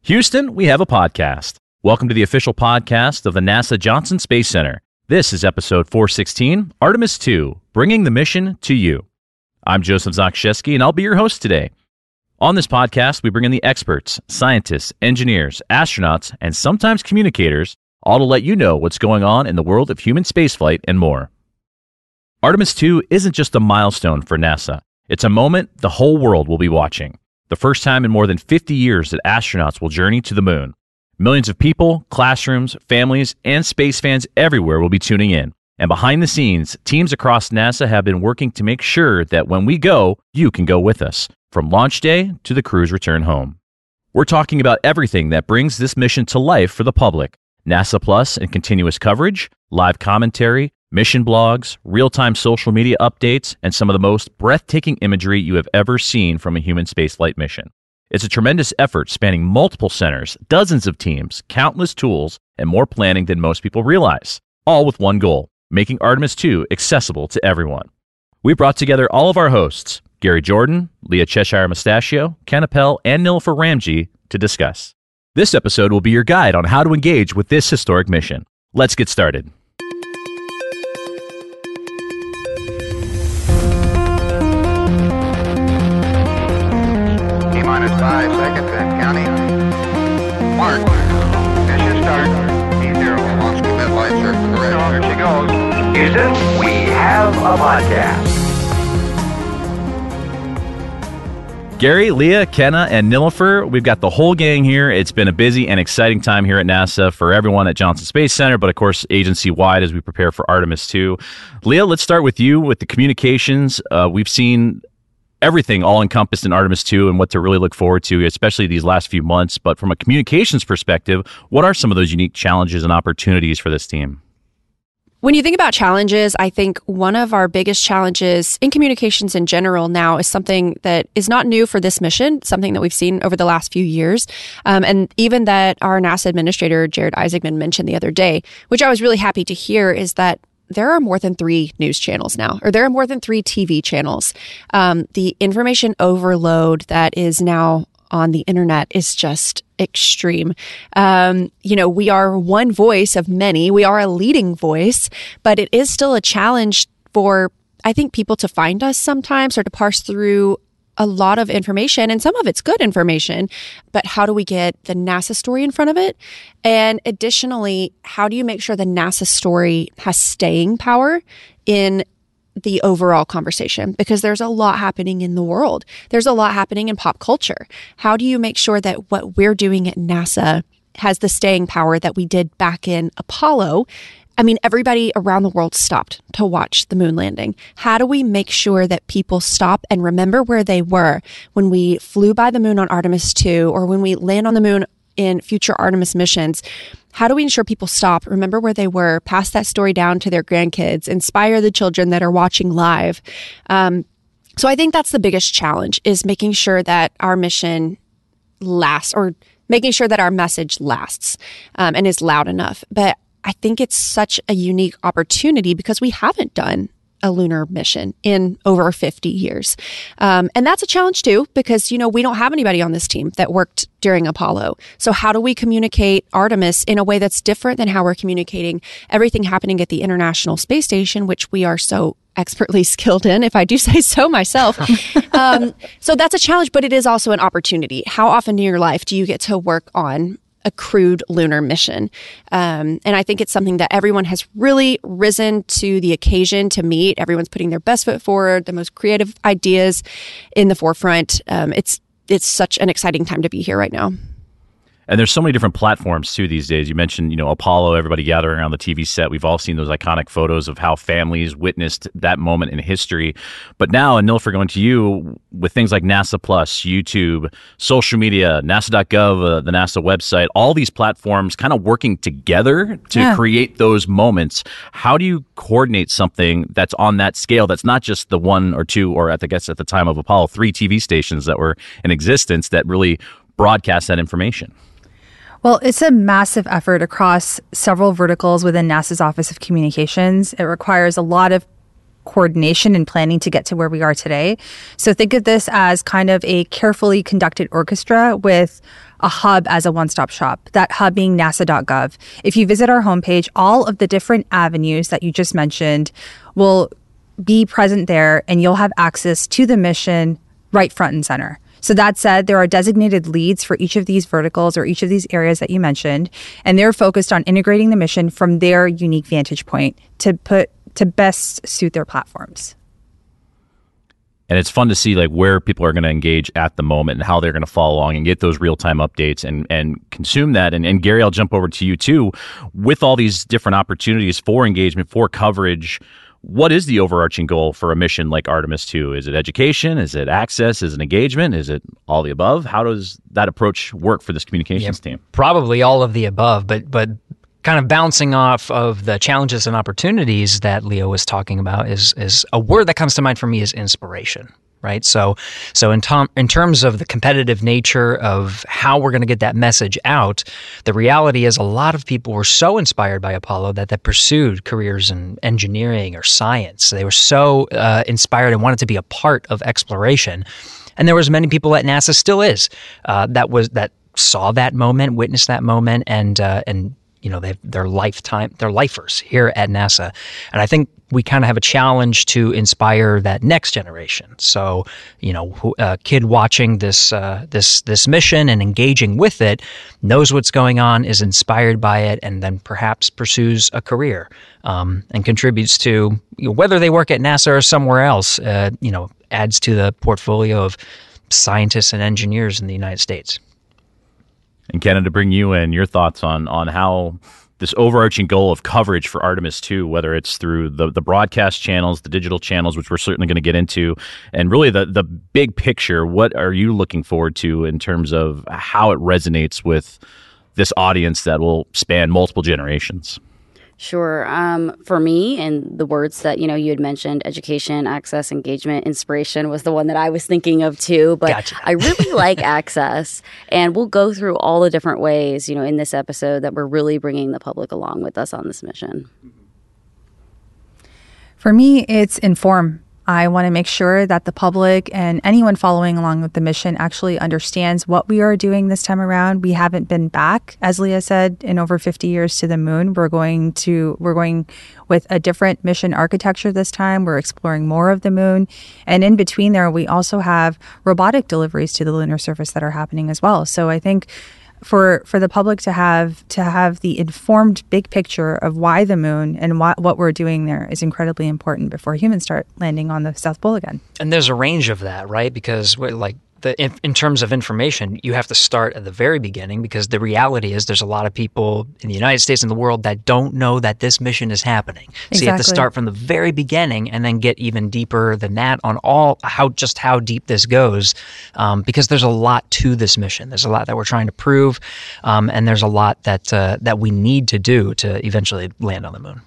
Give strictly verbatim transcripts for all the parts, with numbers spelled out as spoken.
Houston, we have a podcast. Welcome to the official podcast of the NASA Johnson Space Center. This is episode four sixteen, Artemis two, bringing the mission to you. I'm Joseph Zakshesky, and I'll be your host today. On this podcast, we bring in the experts, scientists, engineers, astronauts, and sometimes communicators, all to let you know what's going on in the world of human spaceflight and more. Artemis two isn't just a milestone for NASA. It's a moment the whole world will be watching. The first time in more than fifty years that astronauts will journey to the moon. Millions of people, classrooms, families, and space fans everywhere will be tuning in. And behind the scenes, teams across NASA have been working to make sure that when we go, you can go with us, from launch day to the crew's return home. We're talking about everything that brings this mission to life for the public. NASA Plus and continuous coverage, live commentary, mission blogs, real-time social media updates, and some of the most breathtaking imagery you have ever seen from a human spaceflight mission. It's a tremendous effort spanning multiple centers, dozens of teams, countless tools, and more planning than most people realize, all with one goal, making Artemis two accessible to everyone. We brought together all of our hosts, Gary Jordan, Leah Cheshire Mustachio, Ken Appel, and Nilofer Ramji, to discuss. This episode will be your guide on how to engage with this historic mission. Let's get started. Minus five seconds and counting. Mark. Mission start. E zero. Launch commit light circle correct. There she goes. Houston, we have a podcast. Gary, Leah, Kenna, and Nilofer, we've got the whole gang here. It's been a busy and exciting time here at NASA for everyone at Johnson Space Center, but of course agency-wide as we prepare for Artemis two. Leah, let's start with you with the communications. Uh, we've seen everything all encompassed in Artemis two and what to really look forward to, especially these last few months. But from a communications perspective, what are some of those unique challenges and opportunities for this team? When you think about challenges, I think one of our biggest challenges in communications in general now is something that is not new for this mission, something that we've seen over the last few years. Um, and even that our NASA administrator, Jared Isaacman, mentioned the other day, which I was really happy to hear, is that there are more than three news channels now, or there are more than three T V channels. Um, the information overload that is now on the internet is just extreme. Um, you know, we are one voice of many. We are a leading voice, but it is still a challenge for, I think, people to find us sometimes or to parse through a lot of information, and some of it's good information, but how do we get the NASA story in front of it? And additionally, how do you make sure the NASA story has staying power in the overall conversation? Because there's a lot happening in the world. There's a lot happening in pop culture. How do you make sure that what we're doing at NASA has the staying power that we did back in Apollo? I mean, everybody around the world stopped to watch the moon landing. How do we make sure that people stop and remember where they were when we flew by the moon on Artemis two or when we land on the moon in future Artemis missions? How do we ensure people stop, remember where they were, pass that story down to their grandkids, inspire the children that are watching live? Um, so I think that's the biggest challenge, is making sure that our mission lasts, or making sure that our message lasts um, and is loud enough. But I think it's such a unique opportunity because we haven't done a lunar mission in over fifty years. Um, and that's a challenge too, because, you know, we don't have anybody on this team that worked during Apollo. So how do we communicate Artemis in a way that's different than how we're communicating everything happening at the International Space Station, which we are so expertly skilled in, if I do say so myself. um, so that's a challenge, but it is also an opportunity. How often in your life do you get to work on a crewed lunar mission? Um, and I think it's something that everyone has really risen to the occasion to meet. Everyone's putting their best foot forward, the most creative ideas in the forefront. Um, it's it's such an exciting time to be here right now. And there's so many different platforms too these days. You mentioned, you know, Apollo, everybody gathering around the T V set. We've all seen those iconic photos of how families witnessed that moment in history. But now, and Nilofer, going to you, with things like NASA Plus, YouTube, social media, NASA dot gov, uh, the NASA website, all these platforms kind of working together to yeah. create those moments. How do you coordinate something that's on that scale, that's not just the one or two, or at the, I guess at the time of Apollo, three T V stations that were in existence that really broadcast that information? Well, it's a massive effort across several verticals within NASA's Office of Communications. It requires a lot of coordination and planning to get to where we are today. So think of this as kind of a carefully conducted orchestra with a hub as a one-stop shop, that hub being nasa dot gov. If you visit our homepage, all of the different avenues that you just mentioned will be present there, and you'll have access to the mission right front and center. So that said, there are designated leads for each of these verticals or each of these areas that you mentioned, and they're focused on integrating the mission from their unique vantage point to put to best suit their platforms. And it's fun to see like where people are going to engage at the moment and how they're going to follow along and get those real-time updates and, and consume that. And, and Gary, I'll jump over to you too. With all these different opportunities for engagement, for coverage, what is the overarching goal for a mission like Artemis two? Is it education? Is it access? Is it engagement? Is it all the above? How does that approach work for this communications yeah, team? Probably all of the above, but but kind of bouncing off of the challenges and opportunities that Leo was talking about is is a word that comes to mind for me is inspiration, right? So so in, tom, in terms of the competitive nature of how we're going to get that message out, the reality is a lot of people were so inspired by Apollo that they pursued careers in engineering or science. They were so uh, inspired and wanted to be a part of exploration. And there was many people at NASA, still is, uh, that was that saw that moment, witnessed that moment, and uh, and you know, they they're lifetime, they're lifers here at NASA. And I think we kind of have a challenge to inspire that next generation. So, you know, a kid watching this uh, this this mission and engaging with it knows what's going on, is inspired by it, and then perhaps pursues a career um, and contributes to, you know, whether they work at NASA or somewhere else, uh, you know, adds to the portfolio of scientists and engineers in the United States. And Kenna, to bring you in, your thoughts on on how this overarching goal of coverage for Artemis two, whether it's through the, the broadcast channels, the digital channels, which we're certainly going to get into, and really the, the big picture, what are you looking forward to in terms of how it resonates with this audience that will span multiple generations? Sure. Um, for me, and the words that, you know, you had mentioned, education, access, engagement, inspiration was the one that I was thinking of too. But Gotcha. I really like access. And we'll go through all the different ways, you know, in this episode that we're really bringing the public along with us on this mission. For me, it's inform. I want to make sure that the public and anyone following along with the mission actually understands what we are doing this time around. We haven't been back, as Leah said, in over fifty years to the moon. We're going to we're going with a different mission architecture this time. We're exploring more of the moon. And in between there, we also have robotic deliveries to the lunar surface that are happening as well. So I think for for the public to have to have the informed big picture of why the moon and why, what we're doing there is incredibly important before humans start landing on the South Pole again. And there's a range of that, right? Because we're like the in, in terms of information, you have to start at the very beginning, because the reality is there's a lot of people in the United States and the world that don't know that this mission is happening. Exactly. So you have to start from the very beginning and then get even deeper than that on all how just how deep this goes, um, because there's a lot to this mission. There's a lot that we're trying to prove, um, and there's a lot that uh, that we need to do to eventually land on the moon.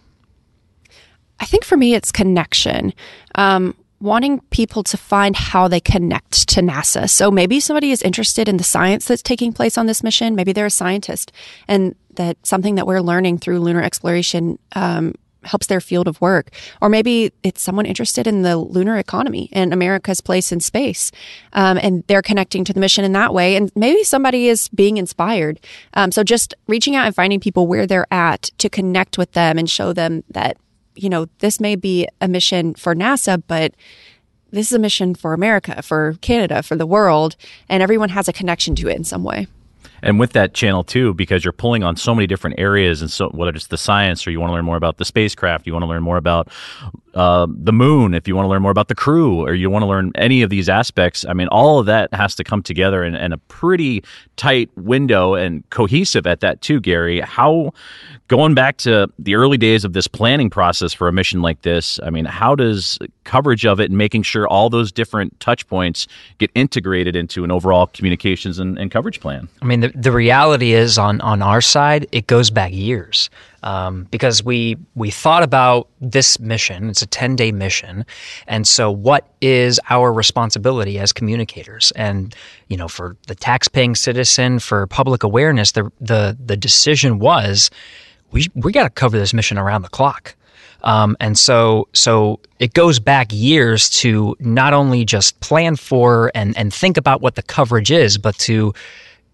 I think for me, it's connection. Um, wanting people to find how they connect to NASA. So maybe somebody is interested in the science that's taking place on this mission. Maybe they're a scientist, and that something that we're learning through lunar exploration um, helps their field of work. Or maybe it's someone interested in the lunar economy and America's place in space, um, and they're connecting to the mission in that way. And maybe somebody is being inspired. Um, so just reaching out and finding people where they're at to connect with them and show them that, you know, this may be a mission for NASA, but this is a mission for America, for Canada, for the world, and everyone has a connection to it in some way. And with that channel too, because you're pulling on so many different areas, and so whether it's the science or you want to learn more about the spacecraft, you want to learn more about uh, the moon, if you want to learn more about the crew, or you want to learn any of these aspects, I mean, all of that has to come together in, in a pretty tight window and cohesive at that too, Gary. How, going back to the early days of this planning process for a mission like this, I mean, how does coverage of it and making sure all those different touch points get integrated into an overall communications and, and coverage plan? I mean, the, the reality is on, on our side, it goes back years. Um, because we we thought about this mission. It's a ten-day mission. And so what is our responsibility as communicators? And, you know, for the tax-paying citizen, for public awareness, the the, the decision was we we got to cover this mission around the clock. Um, and so so it goes back years to not only just plan for and, and think about what the coverage is, but to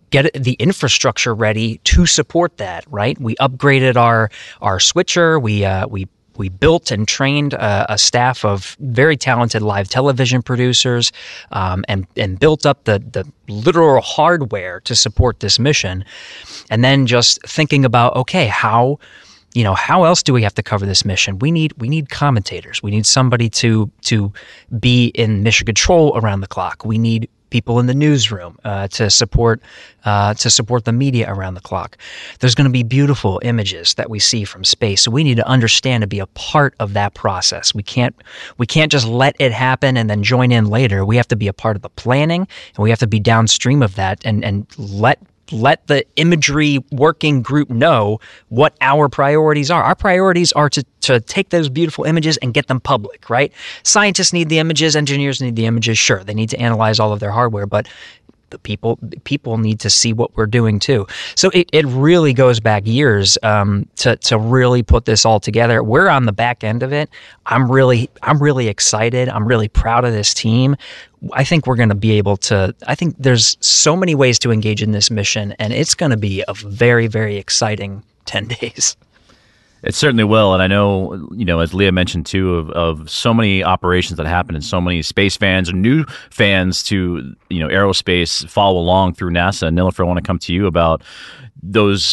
get the infrastructure ready to support that, right? We upgraded our our switcher. We uh, we we built and trained a, a staff of very talented live television producers, um, and and built up the the literal hardware to support this mission. And then just thinking about, okay, how you know how else do we have to cover this mission? We need we need commentators. We need somebody to to be in mission control around the clock. We need people in the newsroom uh, to support uh, to support the media around the clock. There's going to be beautiful images that we see from space, so we need to understand to be a part of that process. We can't we can't just let it happen and then join in later. We have to be a part of the planning, and we have to be downstream of that and and let. Let the imagery working group know what our priorities are. Our priorities are to, to take those beautiful images and get them public, right? Scientists need the images, engineers need the images. Sure, they need to analyze all of their hardware, but the people people need to see what we're doing too. So it, it really goes back years um, to to really put this all together. We're on the back end of it. I'm really I'm really excited. I'm really proud of this team. I think we're going to be able to, I think there's so many ways to engage in this mission, and it's going to be a very, very exciting ten days. It certainly will. And I know, you know, as Leah mentioned too, of, of so many operations that happen and so many space fans or new fans to, you know, aerospace follow along through NASA. And Nilofer, I want to come to you about those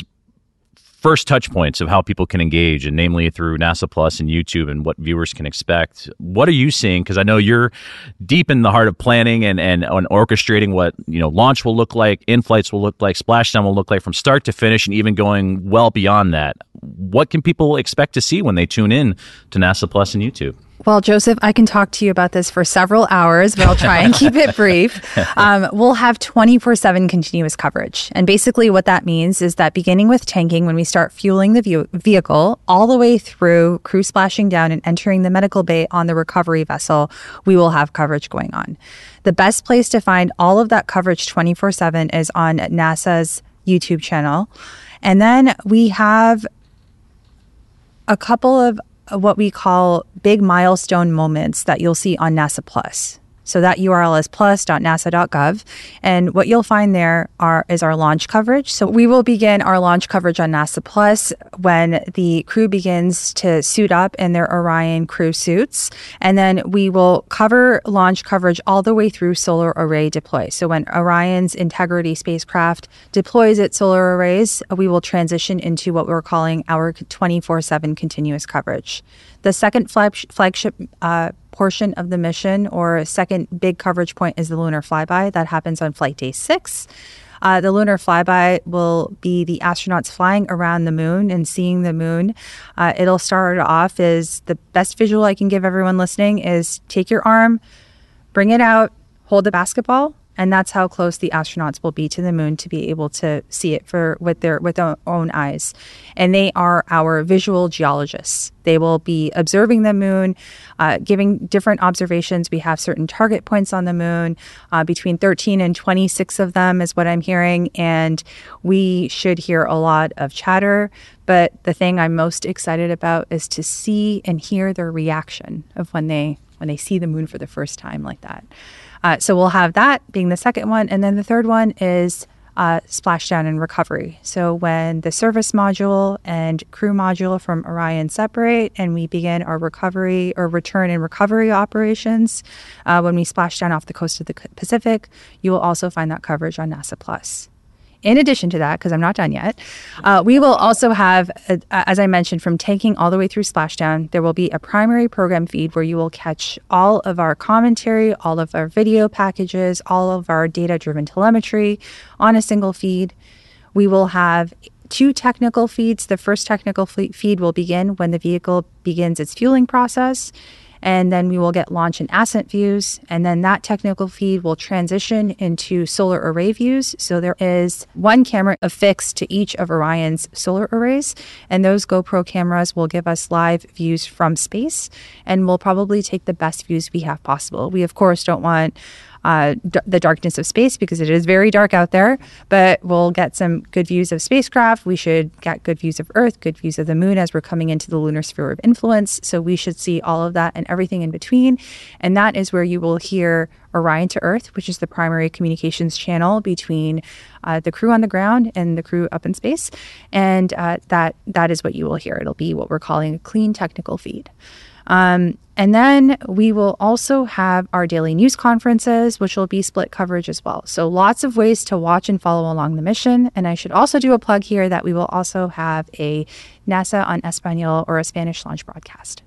first touch points of how people can engage, and namely through NASA Plus and YouTube, and what viewers can expect. What are you seeing? Because I know you're deep in the heart of planning and, and on orchestrating what, you know, launch will look like, in-flights will look like, splashdown will look like from start to finish, and even going well beyond that. What can people expect to see when they tune in to NASA Plus and YouTube? Well, Joseph, I can talk to you about this for several hours, but I'll try and keep it brief. Um, we'll have twenty-four seven continuous coverage. And basically what that means is that beginning with tanking, when we start fueling the view- vehicle, all the way through crew splashing down and entering the medical bay on the recovery vessel, we will have coverage going on. The best place to find all of that coverage twenty-four seven is on NASA's YouTube channel. And then we have a couple of what we call big milestone moments that you'll see on NASA Plus. So that U R L is plus dot nasa dot gov. And what you'll find there are is our launch coverage. So we will begin our launch coverage on NASA Plus when the crew begins to suit up in their Orion crew suits. And then we will cover launch coverage all the way through solar array deploy. So when Orion's Integrity spacecraft deploys its solar arrays, we will transition into what we're calling our twenty-four seven continuous coverage. The second flag- flagship uh, portion of the mission, or second big coverage point, is the lunar flyby. That happens on flight day six. Uh, the lunar flyby will be the astronauts flying around the moon and seeing the moon. Uh, it'll start off as the best visual I can give everyone listening is take your arm, bring it out, hold the basketball, and that's how close the astronauts will be to the moon to be able to see it for with their with their own eyes. And they are our visual geologists. They will be observing the moon, uh, giving different observations. We have certain target points on the moon, uh, between thirteen and twenty-six of them is what I'm hearing. And we should hear a lot of chatter. But the thing I'm most excited about is to see and hear their reaction of when they when they see the moon for the first time like that. Uh, so we'll have that being the second one. And then the third one is uh, splashdown and recovery. So when the service module and crew module from Orion separate and we begin our recovery or return and recovery operations, uh, when we splash down off the coast of the Pacific, you will also find that coverage on NASA Plus. In addition to that, because I'm not done yet, uh, we will also have, uh, as I mentioned, from tanking all the way through splashdown, there will be a primary program feed where you will catch all of our commentary, all of our video packages, all of our data-driven telemetry on a single feed. We will have two technical feeds. The first technical feed will begin when the vehicle begins its fueling process. And then we will get launch and ascent views. And then that technical feed will transition into solar array views. So there is one camera affixed to each of Orion's solar arrays. And those GoPro cameras will give us live views from space. And we'll probably take the best views we have possible. We, of course, don't want uh, d- the darkness of space because it is very dark out there, but we'll get some good views of spacecraft. We should get good views of Earth, good views of the moon as we're coming into the lunar sphere of influence. So we should see all of that and everything in between. And that is where you will hear Orion to Earth, which is the primary communications channel between uh, the crew on the ground and the crew up in space. And uh, that that is what you will hear. It'll be what we're calling a clean technical feed. Um, and then we will also have our daily news conferences, which will be split coverage as well. So lots of ways to watch and follow along the mission. And I should also do a plug here that we will also have a NASA on Espanol or a Spanish launch broadcast.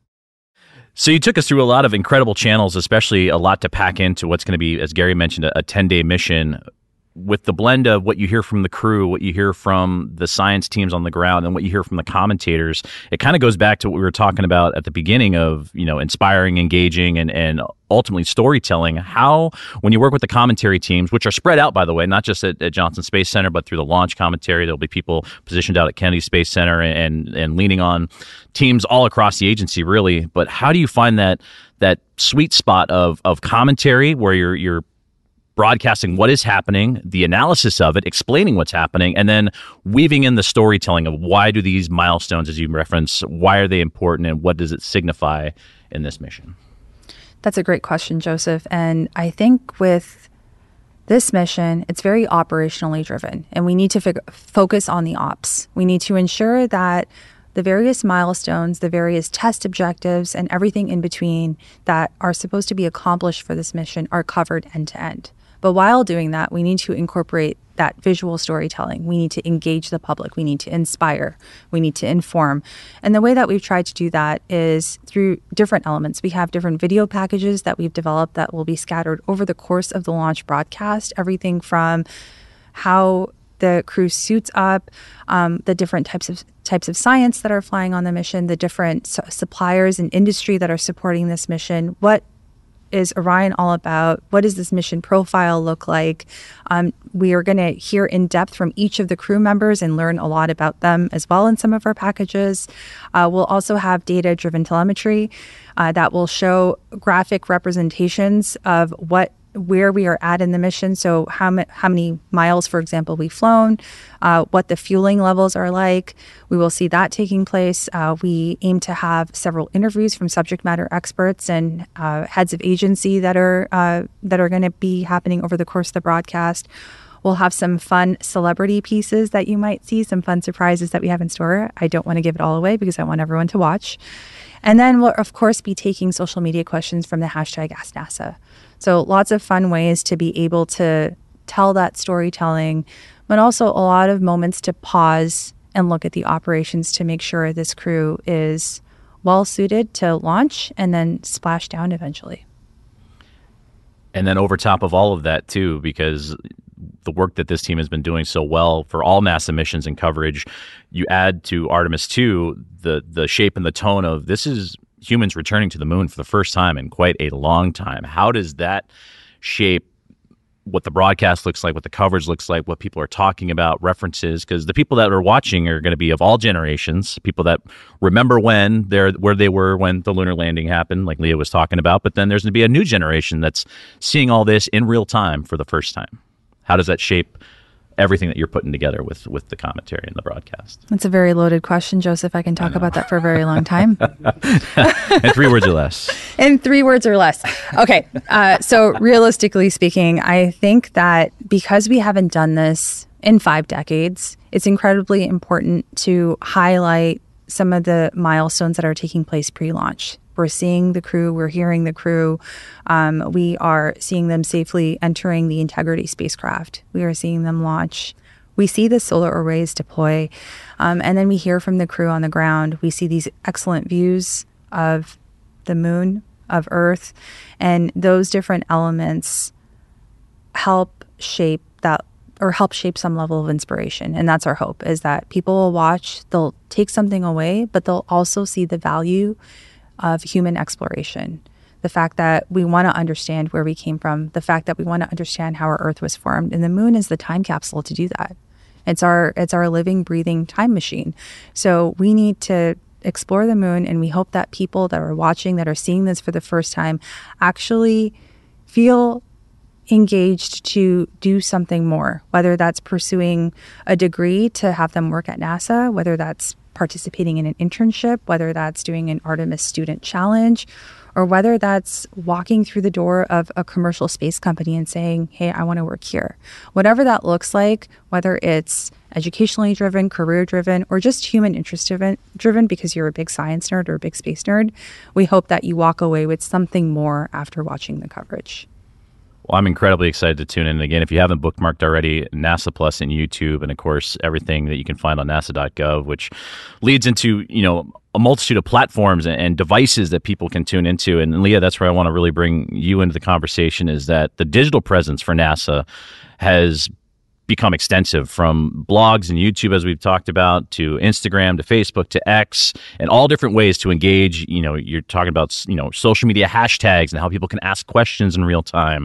So you took us through a lot of incredible channels, especially a lot to pack into what's going to be, as Gary mentioned, a ten-day mission. With the blend of what you hear from the crew, what you hear from the science teams on the ground, and what you hear from the commentators, it kind of goes back to what we were talking about at the beginning of, you know, inspiring, engaging, and, and ultimately storytelling. How, when you work with the commentary teams, which are spread out, by the way, not just at, at Johnson Space Center, but through the launch commentary, there'll be people positioned out at Kennedy Space Center and, and, and leaning on teams all across the agency, really. But how do you find that that sweet spot of of commentary where you're you're broadcasting what is happening, the analysis of it, explaining what's happening, and then weaving in the storytelling of why do these milestones, as you reference, why are they important and what does it signify in this mission? That's a great question, Joseph. And I think with this mission, it's very operationally driven, and we need to fig- focus on the ops. We need to ensure that the various milestones, the various test objectives, and everything in between that are supposed to be accomplished for this mission are covered end to end. But while doing that, we need to incorporate that visual storytelling. We need to engage the public. We need to inspire. We need to inform. And the way that we've tried to do that is through different elements. We have different video packages that we've developed that will be scattered over the course of the launch broadcast, everything from how the crew suits up, um, the different types of types of science that are flying on the mission, the different su- suppliers and industry that are supporting this mission, what is Orion all about? What does this mission profile look like? Um, we are going to hear in depth from each of the crew members and learn a lot about them as well in some of our packages. Uh, we'll also have data-driven telemetry uh, that will show graphic representations of what where we are at in the mission. So how, ma- how many miles, for example, we've flown, uh, what the fueling levels are like. We will see that taking place. Uh, we aim to have several interviews from subject matter experts and uh, heads of agency that are uh, that are going to be happening over the course of the broadcast. We'll have some fun celebrity pieces that you might see, some fun surprises that we have in store. I don't want to give it all away because I want everyone to watch. And then we'll, of course, be taking social media questions from the hashtag Ask NASA. So lots of fun ways to be able to tell that storytelling, but also a lot of moments to pause and look at the operations to make sure this crew is well suited to launch and then splash down eventually. And then over top of all of that, too, because the work that this team has been doing so well for all NASA missions and coverage, you add to Artemis two the the shape and the tone of this is humans returning to the moon for the first time in quite a long time. How does that shape what the broadcast looks like, what the coverage looks like, what people are talking about, references? Because the people that are watching are going to be of all generations, people that remember when they're where they were when the lunar landing happened, like Leah was talking about. But then there's going to be a new generation that's seeing all this in real time for the first time. How does that shape everything that you're putting together with with the commentary and the broadcast? That's a very loaded question, Joseph. I can talk about that for a very long time. In three words or less. In three words or less. Okay. Uh, so realistically speaking, I think that because we haven't done this in five decades, it's incredibly important to highlight some of the milestones that are taking place pre-launch. We're seeing the crew, we're hearing the crew. Um, we are seeing them safely entering the Integrity spacecraft. We are seeing them launch. We see the solar arrays deploy. Um, and then we hear from the crew on the ground. We see these excellent views of the moon, of Earth. And those different elements help shape that or help shape some level of inspiration. And that's our hope, is that people will watch, they'll take something away, but they'll also see the value of human exploration. The fact that we want to understand where we came from, the fact that we want to understand how our Earth was formed, and the moon is the time capsule to do that. It's our it's our living, breathing time machine. So we need to explore the moon, and we hope that people that are watching, that are seeing this for the first time, actually feel engaged to do something more, whether that's pursuing a degree to have them work at NASA, whether that's participating in an internship, whether that's doing an Artemis Student Challenge, or whether that's walking through the door of a commercial space company and saying, hey, I want to work here. Whatever that looks like, whether it's educationally driven, career driven, or just human interest driven, driven because you're a big science nerd or a big space nerd, we hope that you walk away with something more after watching the coverage. Well, I'm incredibly excited to tune in. Again, if you haven't bookmarked already, NASA Plus and YouTube, and of course, everything that you can find on nasa dot gov, which leads into, you know, a multitude of platforms and devices that people can tune into. And Leah, that's where I want to really bring you into the conversation, is that the digital presence for NASA has become extensive, from blogs and YouTube, as we've talked about, to Instagram, to Facebook, to X, and all different ways to engage. You know, you're talking about, you know, social media hashtags and how people can ask questions in real time.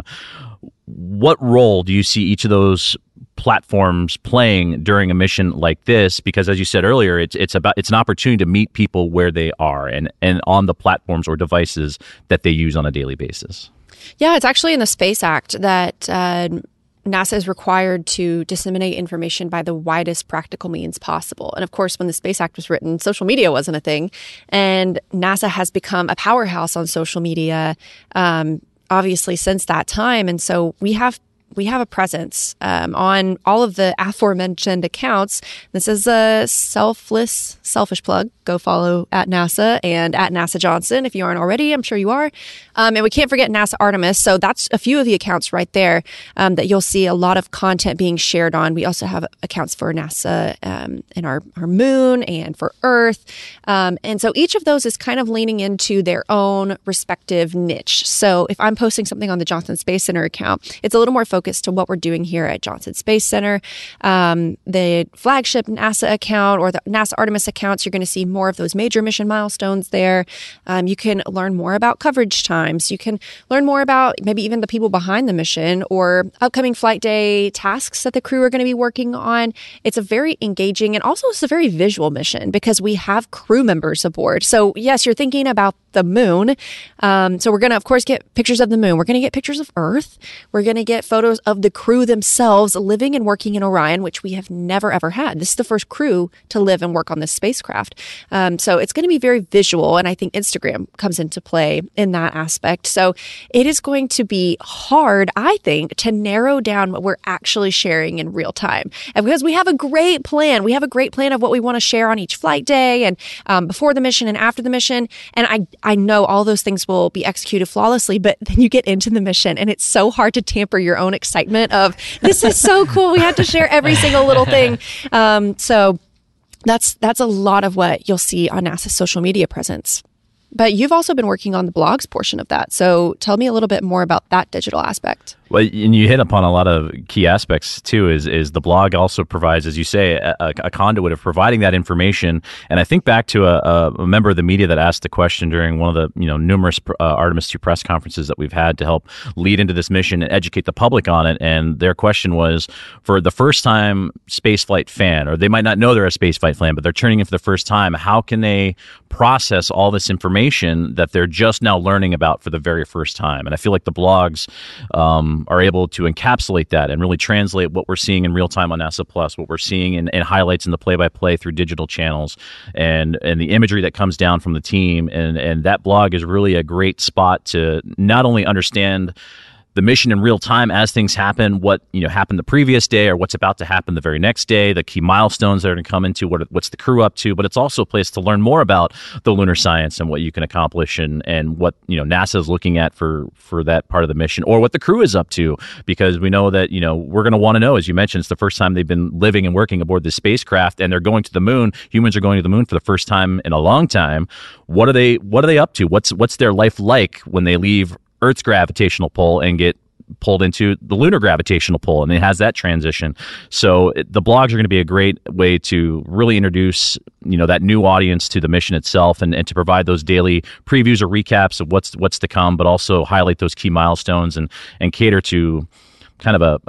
What role do you see each of those platforms playing during a mission like this? Because as you said earlier, it's it's about it's an opportunity to meet people where they are and and on the platforms or devices that they use on a daily basis. Yeah, it's actually in the Space Act that uh, NASA is required to disseminate information by the widest practical means possible. And of course, when the Space Act was written, social media wasn't a thing. And NASA has become a powerhouse on social media, um, obviously, since that time. And so we have we have a presence um, on all of the aforementioned accounts. This is a selfless, selfish plug. Go follow at NASA and at NASA Johnson if you aren't already. I'm sure you are. Um, and we can't forget NASA Artemis. So that's a few of the accounts right there um, that you'll see a lot of content being shared on. We also have accounts for NASA um, and our, our moon and for Earth. Um, and so each of those is kind of leaning into their own respective niche. So if I'm posting something on the Johnson Space Center account, it's a little more focused to what we're doing here at Johnson Space Center. Um, the flagship NASA account or the NASA Artemis accounts, you're going to see more of those major mission milestones there. Um, you can learn more about coverage times. You can learn more about maybe even the people behind the mission or upcoming flight day tasks that the crew are going to be working on. It's a very engaging and also it's a very visual mission because we have crew members aboard. So yes, you're thinking about the moon. Um, so we're going to, of course, get pictures of the moon. We're going to get pictures of Earth. We're going to get photos of the crew themselves living and working in Orion, which we have never, ever had. This is the first crew to live and work on this spacecraft. Um, so it's going to be very visual. And I think Instagram comes into play in that aspect. So it is going to be hard, I think, to narrow down what we're actually sharing in real time. And because we have a great plan, we have a great plan of what we want to share on each flight day and um, before the mission and after the mission. And I, I know all those things will be executed flawlessly, but then you get into the mission and it's so hard to tamper your own excitement of, this is so cool. We have to share every single little thing. Um, so that's that's a lot of what you'll see on NASA's social media presence. But you've also been working on the blogs portion of that. So tell me a little bit more about that digital aspect. Well, and you hit upon a lot of key aspects too, is is the blog also provides, as you say, a, a conduit of providing that information. And I think back to a, a member of the media that asked the question during one of the you know numerous uh, Artemis two press conferences that we've had to help lead into this mission and educate the public on it. And their question was, for the first time spaceflight fan, or they might not know they're a spaceflight fan, but they're tuning in for the first time, how can they process all this information that they're just now learning about for the very first time? And I feel like the blogs um, are able to encapsulate that and really translate what we're seeing in real time on NASA Plus, what we're seeing in, in highlights in the play-by-play through digital channels, and and the imagery that comes down from the team. And and that blog is really a great spot to not only understand the mission in real time as things happen, what you know happened the previous day or what's about to happen the very next day, the key milestones that are going to come into, what what's the crew up to, but it's also a place to learn more about the lunar science and what you can accomplish and and what you know NASA is looking at for for that part of the mission, or what the crew is up to, because we know that you know we're going to want to know, as you mentioned, it's the first time they've been living and working aboard this spacecraft, and they're going to the moon. Humans are going to the moon for the first time in a long time. What are they What are they up to? What's what's their life like when they leave Earth's gravitational pull and get pulled into the lunar gravitational pull, and it has that transition. So it, the blogs are going to be a great way to really introduce, you know, that new audience to the mission itself, and, and to provide those daily previews or recaps of what's what's to come, but also highlight those key milestones and and cater to kind of a, a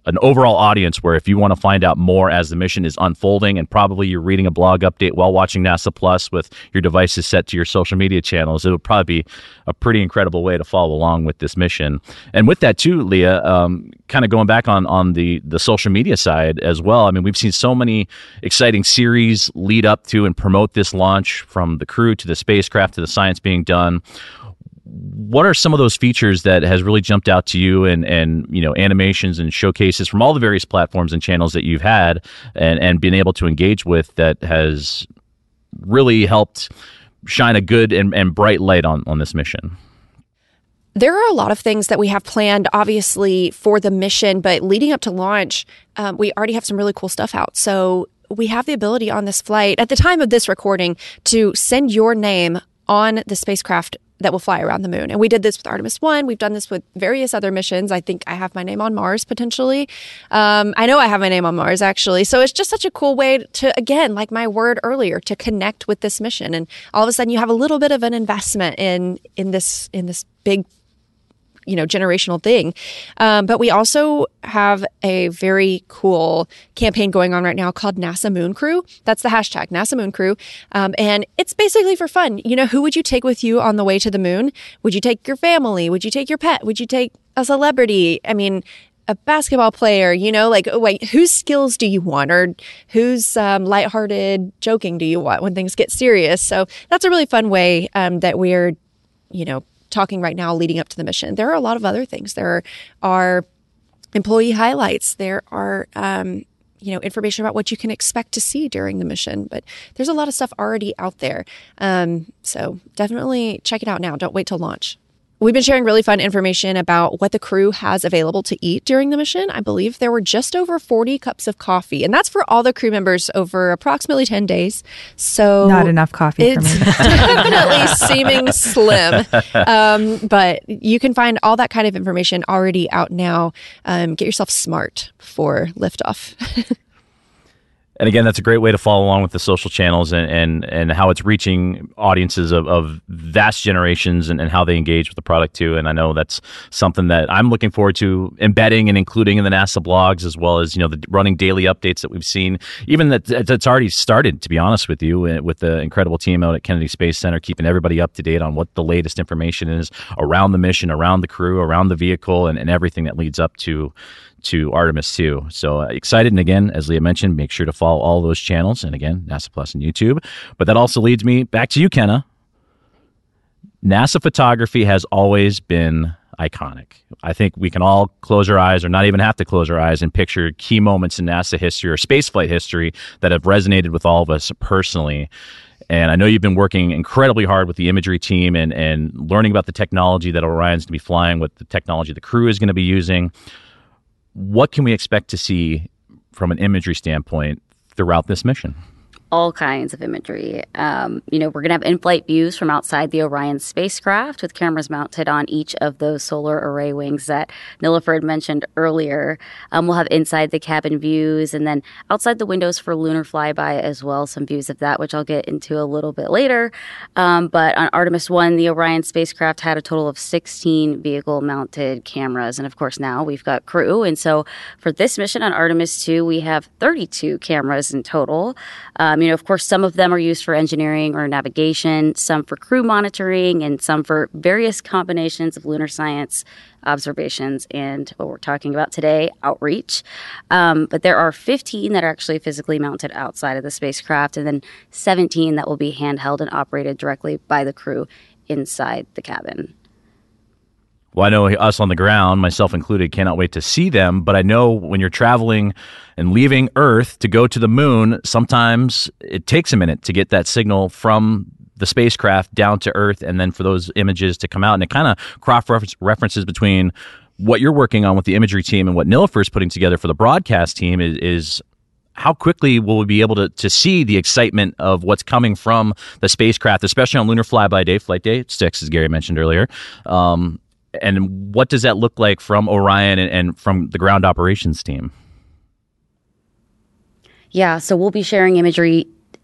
an overall audience where if you want to find out more as the mission is unfolding, and probably you're reading a blog update while watching NASA Plus with your devices set to your social media channels, it would probably be a pretty incredible way to follow along with this mission. And with that too, Leah, um, kind of going back on on the the social media side as well. I mean, we've seen so many exciting series lead up to and promote this launch, from the crew to the spacecraft to the science being done. What are some of those features that has really jumped out to you, and, and you know, animations and showcases from all the various platforms and channels that you've had and, and been able to engage with, that has really helped shine a good and, and bright light on, on this mission? There are a lot of things that we have planned, obviously, for the mission, but leading up to launch, um, we already have some really cool stuff out. So we have the ability on this flight, at the time of this recording, to send your name on the spacecraft that will fly around the moon. And we did this with Artemis one. We've done this with various other missions. I think I have my name on Mars, potentially. Um, I know I have my name on Mars, actually. So it's just such a cool way to, again, like my word earlier, to connect with this mission. And all of a sudden you have a little bit of an investment in in this in this big, you know, generational thing. Um, but we also have a very cool campaign going on right now called NASA Moon Crew. That's the hashtag, NASA Moon Crew. Um, and it's basically for fun. You know, who would you take with you on the way to the moon? Would you take your family? Would you take your pet? Would you take a celebrity? I mean, a basketball player, you know, like, oh, wait, whose skills do you want? Or whose um, lighthearted joking do you want when things get serious? So that's a really fun way um, that we're, you know, talking right now leading up to the mission. There are a lot of other things. There are employee highlights. There are, um, you know, information about what you can expect to see during the mission. But there's a lot of stuff already out there. Um, so definitely check it out now. Don't wait till launch. We've been sharing really fun information about what the crew has available to eat during the mission. I believe there were just over forty cups of coffee, and that's for all the crew members over approximately ten days. So not enough coffee for me. It's definitely seeming slim. Um, but you can find all that kind of information already out now. Um, get yourself smart for liftoff. And again, that's a great way to follow along with the social channels and and, and how it's reaching audiences of, of vast generations and, and how they engage with the product too. And I know that's something that I'm looking forward to embedding and including in the NASA blogs, as well as, you know, the running daily updates that we've seen. Even that that's already started, to be honest with you, with the incredible team out at Kennedy Space Center, keeping everybody up to date on what the latest information is around the mission, around the crew, around the vehicle, and, and everything that leads up to to Artemis two. So uh, excited. And again, as Leah mentioned, make sure to follow all those channels. And again, NASA Plus and YouTube. But that also leads me back to you, Kenna. NASA photography has always been iconic. I think we can all close our eyes, or not even have to close our eyes, and picture key moments in NASA history or spaceflight history that have resonated with all of us personally. And I know you've been working incredibly hard with the imagery team and, and learning about the technology that Orion's going to be flying, what the technology the crew is going to be using. What can we expect to see from an imagery standpoint throughout this mission? All kinds of imagery. Um, you know, we're going to have in-flight views from outside the Orion spacecraft with cameras mounted on each of those solar array wings that Nilofer had mentioned earlier. Um, we'll have inside the cabin views, and then outside the windows for lunar flyby as well, some views of that, which I'll get into a little bit later. Um, but on Artemis one, the Orion spacecraft had a total of sixteen vehicle-mounted cameras. And of course, now we've got crew. And so for this mission on Artemis two, we have thirty-two cameras in total. Um, you know, of course, some of them are used for engineering or navigation, some for crew monitoring, and some for various combinations of lunar science observations and what we're talking about today, outreach. Um, but there are fifteen that are actually physically mounted outside of the spacecraft, and then seventeen that will be handheld and operated directly by the crew inside the cabin. Well, I know us on the ground, myself included, cannot wait to see them. But I know when you're traveling and leaving Earth to go to the moon, sometimes it takes a minute to get that signal from the spacecraft down to Earth, and then for those images to come out. And it kind of cross-references between what you're working on with the imagery team and what Nilofer is putting together for the broadcast team is, is how quickly will we be able to, to see the excitement of what's coming from the spacecraft, especially on Lunar Flyby Day, Flight Day six, as Gary mentioned earlier. Um, and what does that look like from Orion and, and from the ground operations team? Yeah, so we'll be sharing imagery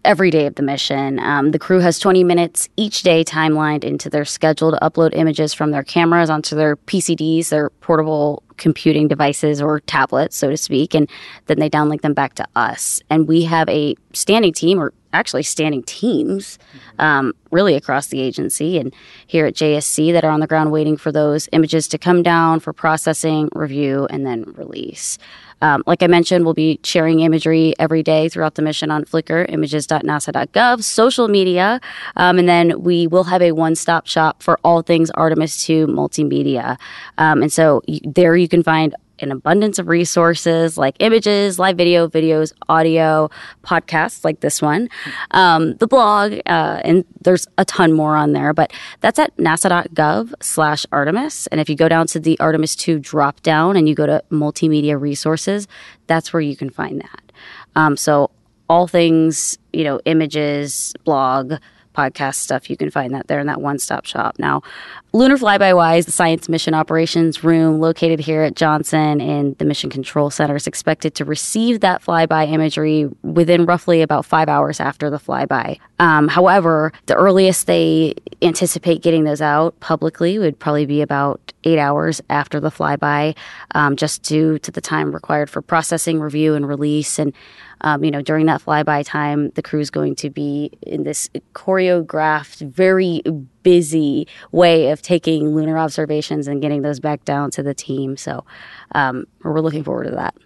every day of the mission. Um, the crew has twenty minutes each day timelined into their schedule to upload images from their cameras onto their P C Ds, their portable computing devices or tablets, so to speak, and then they downlink them back to us. And we have a standing team, or actually standing teams, um, really across the agency and here at J S C that are on the ground waiting for those images to come down for processing, review, and then release. Um, like I mentioned, we'll be sharing imagery every day throughout the mission on Flickr, images dot nasa dot gov, social media, um, and then we will have a one-stop shop for all things Artemis two multimedia. Um, and so you, there you can find an abundance of resources like images, live video, videos, audio, podcasts like this one, um, the blog, uh, and there's a ton more on there. But that's at nasa dot gov slash Artemis. And if you go down to the Artemis two drop down and you go to multimedia resources, that's where you can find that. Um, so all things, you know, images, blog, podcast stuff, you can find that there in that one-stop shop. Now, Lunar Flyby-Wise, the Science Mission Operations Room located here at Johnson in the Mission Control Center, is expected to receive that flyby imagery within roughly about five hours after the flyby. Um, however, the earliest they anticipate getting those out publicly would probably be about eight hours after the flyby, um, just due to the time required for processing, review, and release. And Um, you know, during that flyby time, the crew is going to be in this choreographed, very busy way of taking lunar observations and getting those back down to the team. So um, we're looking forward to that.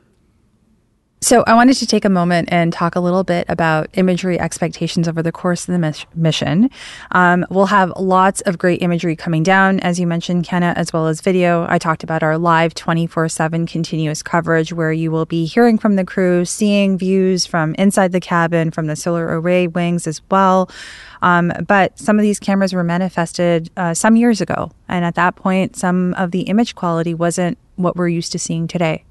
So I wanted to take a moment and talk a little bit about imagery expectations over the course of the mis- mission. Um, we'll have lots of great imagery coming down, as you mentioned, Kenna, as well as video. I talked about our live twenty-four seven continuous coverage where you will be hearing from the crew, seeing views from inside the cabin, from the solar array wings as well. Um, but some of these cameras were manifested uh, some years ago. And at that point, some of the image quality wasn't what we're used to seeing today.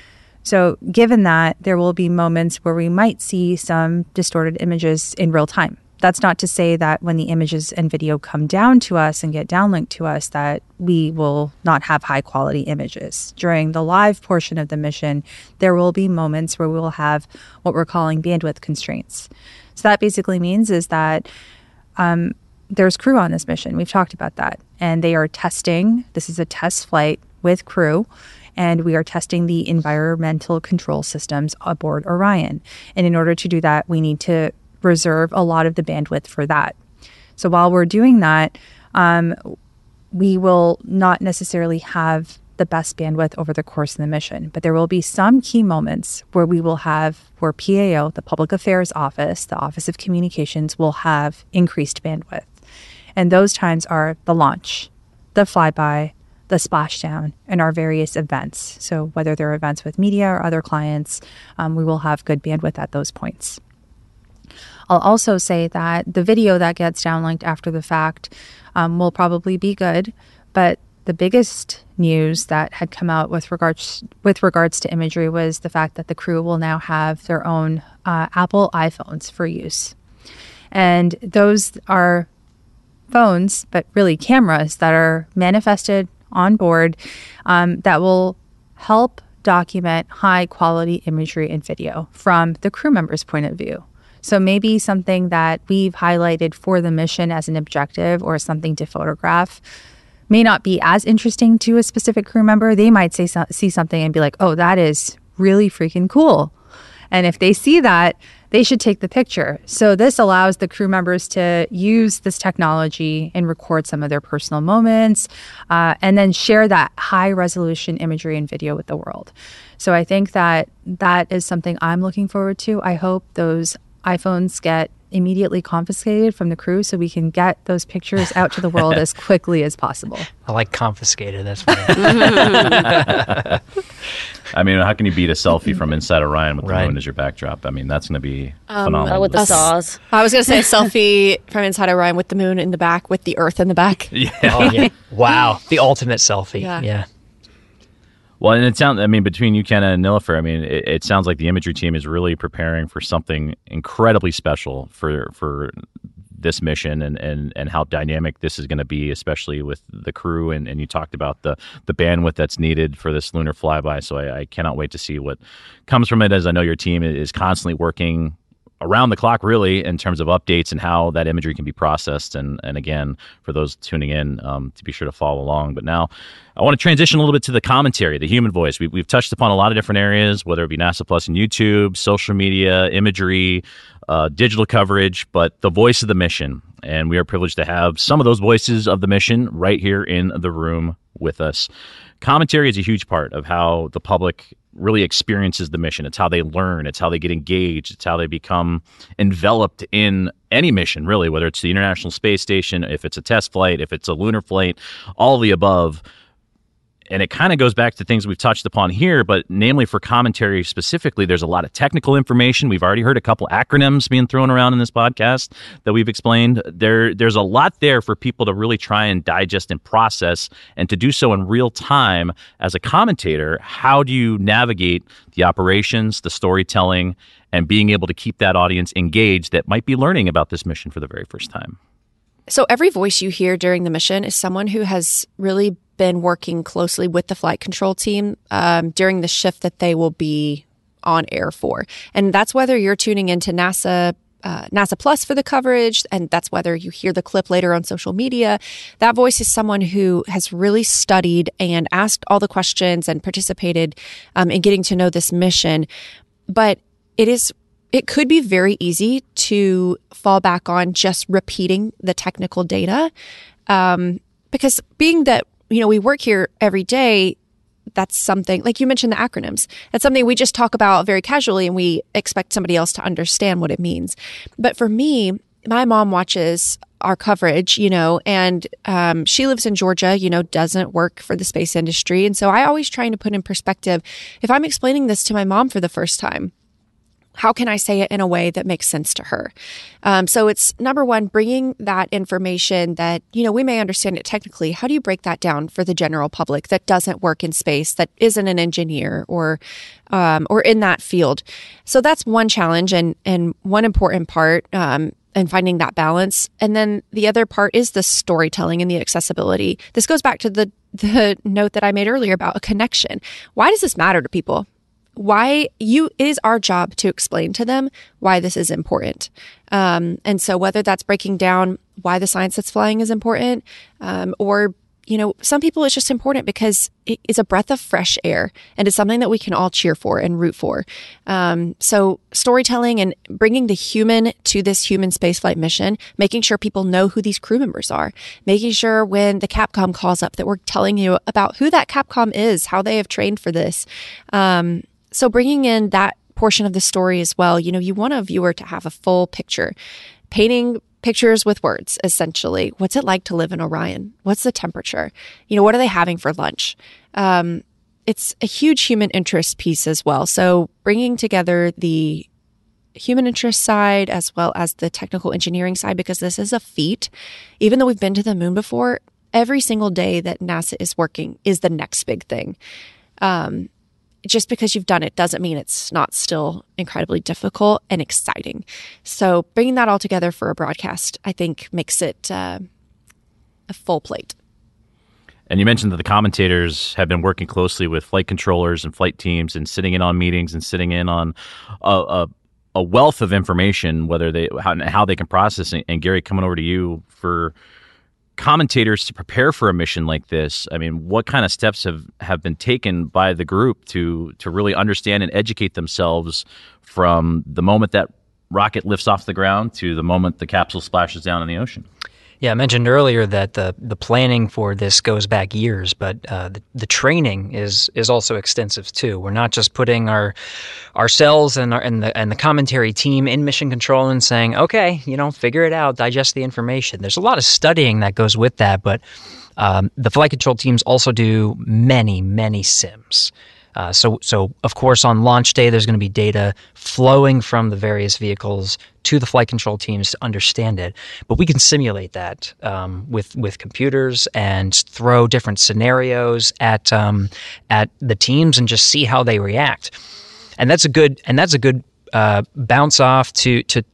So given that, there will be moments where we might see some distorted images in real time. That's not to say that when the images and video come down to us and get downlinked to us that we will not have high quality images. During the live portion of the mission, there will be moments where we will have what we're calling bandwidth constraints. So that basically means is that um, there's crew on this mission. We've talked about that. And they are testing. This is a test flight with crew. And we are testing the environmental control systems aboard Orion. And in order to do that, we need to reserve a lot of the bandwidth for that. So while we're doing that, um, we will not necessarily have the best bandwidth over the course of the mission. But there will be some key moments where we will have, where P A O, the Public Affairs Office, the Office of Communications, will have increased bandwidth. And those times are the launch, the flyby, the splashdown, and our various events. So whether they're events with media or other clients, um, we will have good bandwidth at those points. I'll also say that the video that gets downlinked after the fact um, will probably be good, but the biggest news that had come out with regards with regards to imagery was the fact that the crew will now have their own uh, Apple iPhones for use. And those are phones, but really cameras that are manifested on board um, that will help document high quality imagery and video from the crew member's point of view. So maybe something that we've highlighted for the mission as an objective or something to photograph may not be as interesting to a specific crew member. They might say so- see something and be like, oh, that is really freaking cool. And if they see that, they should take the picture. So this allows the crew members to use this technology and record some of their personal moments uh, and then share that high resolution imagery and video with the world. So I think that that is something I'm looking forward to. I hope those iPhones get immediately confiscated from the crew so we can get those pictures out to the world as quickly as possible. I like confiscated. That's funny. I mean, how can you beat a selfie from inside Orion with Right. the moon as your backdrop? I mean, that's going to be Um, phenomenal. Oh, with the Us- saws. I was going to say a selfie from inside Orion with the moon in the back, with the Earth in the back. yeah. Oh, yeah. Wow. The ultimate selfie. Yeah. Yeah. Well, and it sounds, I mean, between you, Kenna, and Nilofer, I mean, it, it sounds like the imagery team is really preparing for something incredibly special for for this mission and, and, and how dynamic this is going to be, especially with the crew. And, and you talked about the, the bandwidth that's needed for this lunar flyby. So I, I cannot wait to see what comes from it, as I know your team is constantly working around the clock, really, in terms of updates and how that imagery can be processed. And and again, for those tuning in, um, to be sure to follow along. But now I want to transition a little bit to the commentary, the human voice. We, we've touched upon a lot of different areas, whether it be NASA Plus and YouTube, social media, imagery, uh, digital coverage, but the voice of the mission. And we are privileged to have some of those voices of the mission right here in the room with us. Commentary is a huge part of how the public really experiences the mission. It's how they learn. It's how they get engaged. It's how they become enveloped in any mission, really, whether it's the International Space Station, if it's a test flight, if it's a lunar flight, all of the above. And it kind of goes back to things we've touched upon here, but namely for commentary specifically, there's a lot of technical information. We've already heard a couple acronyms being thrown around in this podcast that we've explained. There, there's a lot there for people to really try and digest and process, and to do so in real time. As a commentator, how do you navigate the operations, the storytelling, and being able to keep that audience engaged that might be learning about this mission for the very first time? So every voice you hear during the mission is someone who has really been working closely with the flight control team um, during the shift that they will be on air for. And that's whether you're tuning into NASA uh, NASA Plus for the coverage, and that's whether you hear the clip later on social media. That voice is someone who has really studied and asked all the questions and participated um, in getting to know this mission. But it is it could be very easy to fall back on just repeating the technical data, um, because being that you know, we work here every day, that's something, like you mentioned the acronyms, that's something we just talk about very casually and we expect somebody else to understand what it means. But for me, my mom watches our coverage, you know, and um, she lives in Georgia, you know, doesn't work for the space industry. And so I always try to put in perspective, if I'm explaining this to my mom for the first time, how can I say it in a way that makes sense to her? Um, so it's, number one, bringing that information that, you know, we may understand it technically. How do you break that down for the general public that doesn't work in space, that isn't an engineer or um, or in that field? So that's one challenge and, and one important part um, and finding that balance. And then the other part is the storytelling and the accessibility. This goes back to the the note that I made earlier about a connection. Why does this matter to people? Why you it is our job to explain to them why this is important. Um, and so whether that's breaking down why the science that's flying is important, um, or, you know, some people it's just important because it is a breath of fresh air and it's something that we can all cheer for and root for. Um, so storytelling and bringing the human to this human spaceflight mission, making sure people know who these crew members are, making sure when the Capcom calls up that we're telling you about who that Capcom is, how they have trained for this. Um, So bringing in that portion of the story as well, you know, you want a viewer to have a full picture, painting pictures with words, essentially. What's it like to live in Orion? What's the temperature? You know, what are they having for lunch? Um, it's a huge human interest piece as well. So bringing together the human interest side as well as the technical engineering side, because this is a feat. Even though we've been to the moon before, every single day that NASA is working is the next big thing. Um, Just because you've done it doesn't mean it's not still incredibly difficult and exciting. So bringing that all together for a broadcast, I think, makes it uh, a full plate. And you mentioned that the commentators have been working closely with flight controllers and flight teams and sitting in on meetings and sitting in on a, a, a wealth of information, whether they how, how they can process it. And Gary, coming over to you for commentators to prepare for a mission like this. I mean, what kind of steps have, have been taken by the group to to really understand and educate themselves from the moment that rocket lifts off the ground to the moment the capsule splashes down in the ocean? Yeah, I mentioned earlier that the the planning for this goes back years, but uh, the, the training is is also extensive too. We're not just putting our ourselves and our, and the and the commentary team in mission control and saying, okay, you know, figure it out, digest the information. There's a lot of studying that goes with that, but um, the flight control teams also do many many sims. Uh, so, so of course, on launch day, there's going to be data flowing from the various vehicles to the flight control teams to understand it. But we can simulate that um, with with computers and throw different scenarios at um, at the teams and just see how they react. And that's a good and that's a good uh, bounce off to to to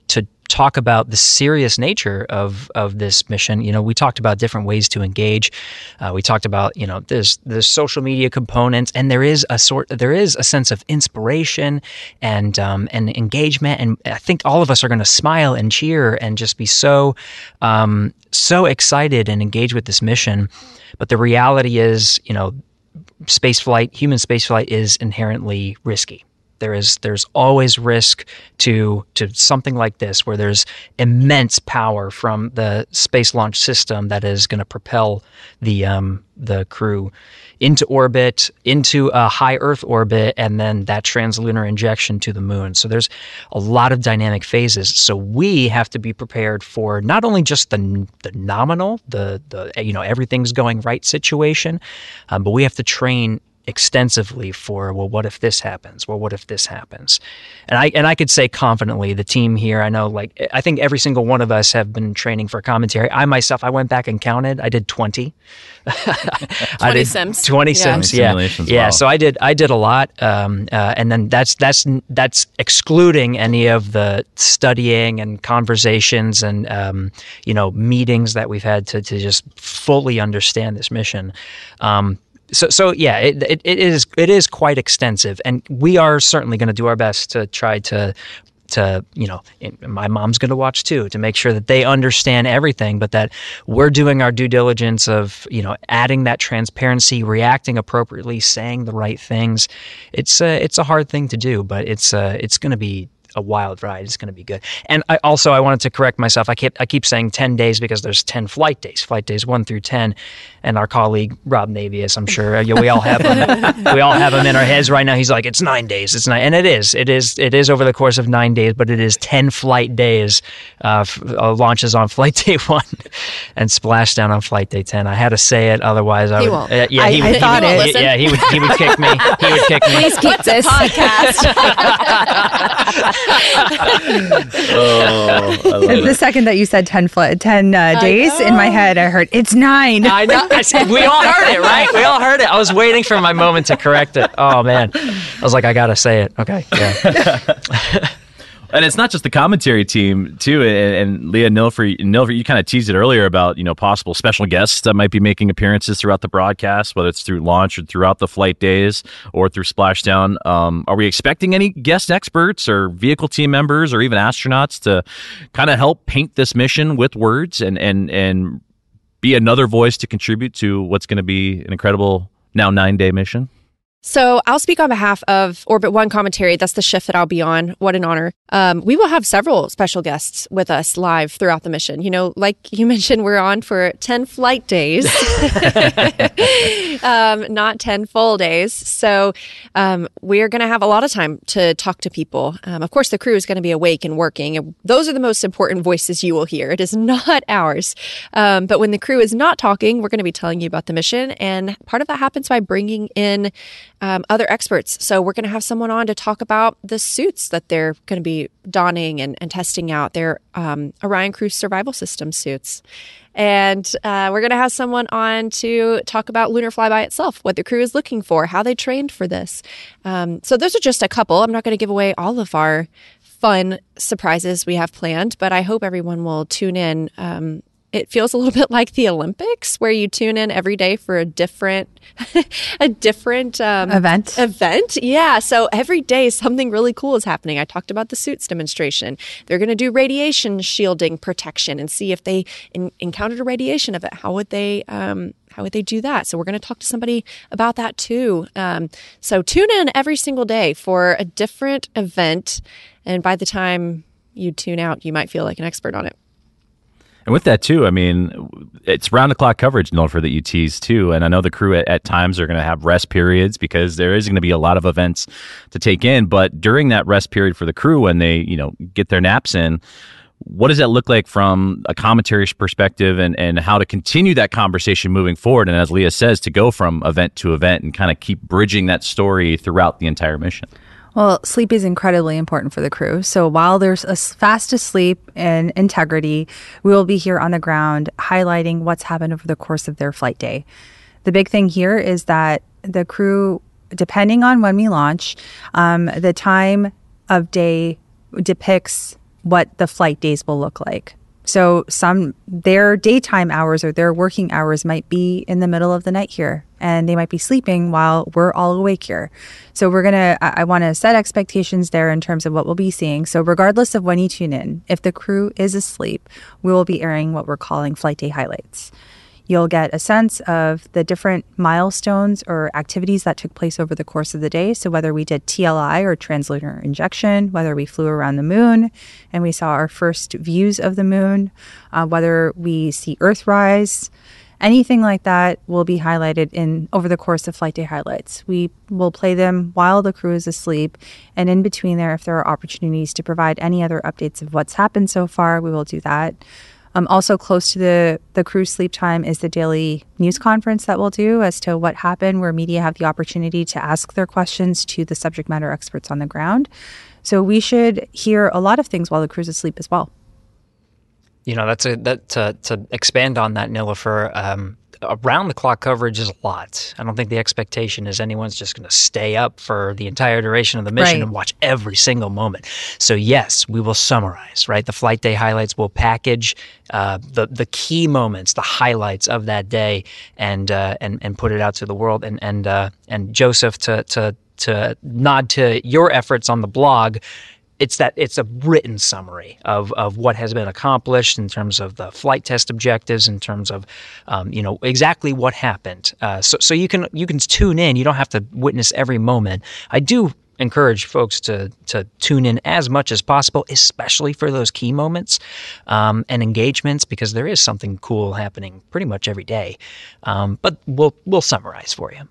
talk about the serious nature of of this mission. You know, we talked about different ways to engage. Uh, we talked about, you know, there's there's social media components, and there is a sort there is a sense of inspiration and um, and engagement. And I think all of us are going to smile and cheer and just be so um, so excited and engaged with this mission. But the reality is, you know, spaceflight, human spaceflight is inherently risky. There is there's always risk to to something like this, where there's immense power from the space launch system that is going to propel the um, the crew into orbit, into a high Earth orbit, and then that translunar injection to the moon. So there's a lot of dynamic phases. So we have to be prepared for not only just the the nominal, the the you know everything's going right situation, um, but we have to train extensively for, well, what if this happens? Well, what if this happens? And I and I could say confidently, the team here, I know, like, I think every single one of us have been training for commentary. I myself, I went back and counted. I did twenty. twenty did sims. twenty Yeah. sims, yeah. Simulations, Yeah, wow. so I did I did a lot. Um, uh, and then that's that's that's excluding any of the studying and conversations and um, you know, meetings that we've had to to just fully understand this mission. Um, So, so yeah, it, it it is it is quite extensive, and we are certainly going to do our best to try to to you know, my mom's going to watch too, to make sure that they understand everything, but that we're doing our due diligence of, you know, adding that transparency, reacting appropriately, saying the right things. It's a, it's a hard thing to do, but it's uh it's going to be a wild ride. It's going to be good. And I also, I wanted to correct myself. I keep I keep saying ten days because there's ten flight days, flight days one through ten. And our colleague Rob Navius, I'm sure uh, we all have him. we all have him in our heads right now. He's like, it's nine days. It's nine, and it is. It is. It is over the course of nine days, but it is ten flight days. Uh, f- uh, launches on flight day one, and splashdown on flight day ten. I had to say it, otherwise I He would. won't. Uh, yeah, I- he I would. thought he would, it. Yeah, he would. He would kick me. He would kick me. Please keep this. Podcast. Oh, I love The it. second that you said ten, fl- ten uh, days, in my head, I heard it's nine. I know. I said, we all heard it, right? We all heard it. I was waiting for my moment to correct it. Oh man, I was like, I gotta say it. Okay, yeah. And it's not just the commentary team too. And, and Leah Nilfer, Nilfer, you kind of teased it earlier about, you know, possible special guests that might be making appearances throughout the broadcast, whether it's through launch or throughout the flight days or through splashdown. Um, are we expecting any guest experts or vehicle team members or even astronauts to kind of help paint this mission with words and and and be another voice to contribute to what's going to be an incredible now nine day mission? So I'll speak on behalf of Orbit One Commentary. That's the shift that I'll be on. What an honor. Um, we will have several special guests with us live throughout the mission. You know, like you mentioned, we're on for ten flight days, um, not ten full days. So um, we're going to have a lot of time to talk to people. Um, of course, the crew is going to be awake and working. And those are the most important voices you will hear. It is not ours. Um, but when the crew is not talking, we're going to be telling you about the mission. And part of that happens by bringing in Um, other experts. So we're going to have someone on to talk about the suits that they're going to be donning and, and testing out, their um, Orion Crew survival system suits. And uh, we're going to have someone on to talk about lunar flyby itself, what the crew is looking for, how they trained for this. Um, so those are just a couple. I'm not going to give away all of our fun surprises we have planned, but I hope everyone will tune in. Um, It feels a little bit like the Olympics, where you tune in every day for a different, a different um, Event. Event, yeah. So every day something really cool is happening. I talked about the suits demonstration. They're going to do radiation shielding protection and see if they in, encountered a radiation event. How would they? Um, how would they do that? So we're going to talk to somebody about that too. Um, so tune in every single day for a different event, and by the time you tune out, you might feel like an expert on it. And with that, too, I mean, it's round-the-clock coverage, Nilfer, that you tease, too. And I know the crew at, at times are going to have rest periods because there is going to be a lot of events to take in. But during that rest period for the crew, when they, you know, get their naps in, what does that look like from a commentary perspective, and, and how to continue that conversation moving forward? And as Leah says, to go from event to event and kind of keep bridging that story throughout the entire mission. Well, sleep is incredibly important for the crew. So while there's a fast asleep and integrity, we will be here on the ground highlighting what's happened over the course of their flight day. The big thing here is that the crew, depending on when we launch, um, the time of day depicts what the flight days will look like. So some their daytime hours or their working hours might be in the middle of the night here, and they might be sleeping while we're all awake here. So we're going to, I, I want to set expectations there in terms of what we'll be seeing. So regardless of when you tune in, if the crew is asleep, we will be airing what we're calling flight day highlights. You'll get a sense of the different milestones or activities that took place over the course of the day. So whether we did T L I or translunar injection, whether we flew around the moon and we saw our first views of the moon, uh, whether we see Earthrise, anything like that will be highlighted in over the course of flight day highlights. We will play them while the crew is asleep, and in between there, if there are opportunities to provide any other updates of what's happened so far, we will do that. Um, also close to the, the crew's sleep time is the daily news conference that we'll do as to what happened, where media have the opportunity to ask their questions to the subject matter experts on the ground. So we should hear a lot of things while the crew's asleep as well. You know, that's a that to, to expand on that, Nilofer. Um, around the clock coverage is a lot. I don't think the expectation is anyone's just going to stay up for the entire duration of the mission Right. and watch every single moment. So yes, we will summarize, right? The flight day highlights will package uh, the the key moments, the highlights of that day, and uh, and and put it out to the world. And and uh, and Joseph, to to to nod to your efforts on the blog. It's that it's a written summary of, of what has been accomplished in terms of the flight test objectives, in terms of um, you know exactly what happened. Uh, so so you can you can tune in. You don't have to witness every moment. I do encourage folks to to tune in as much as possible, especially for those key moments um, and engagements, because there is something cool happening pretty much every day. Um, but we'll we'll summarize for you.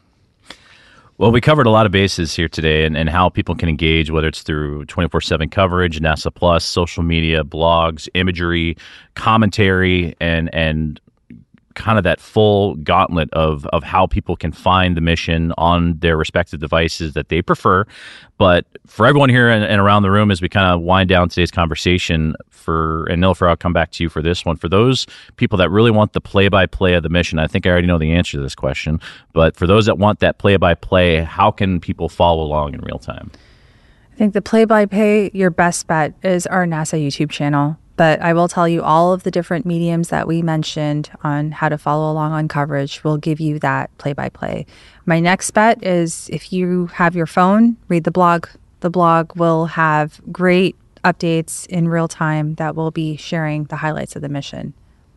Well, we covered a lot of bases here today, and, and how people can engage, whether it's through twenty-four seven coverage, NASA Plus, social media, blogs, imagery, commentary, and and kind of that full gauntlet of of how people can find the mission on their respective devices that they prefer. But for everyone here and, and around the room, as we kind of wind down today's conversation, for and Nilofer, I'll come back to you for this one. For those people that really want the play-by-play of the mission, I think I already know the answer to this question, but for those that want that play-by-play, how can people follow along in real time? I think the play-by-play, your best bet is our NASA YouTube channel. But I will tell you all of the different mediums that we mentioned on how to follow along on coverage will give you that play-by-play. My next bet is if you have your phone, read the blog. The blog will have great updates in real time that will be sharing the highlights of the mission.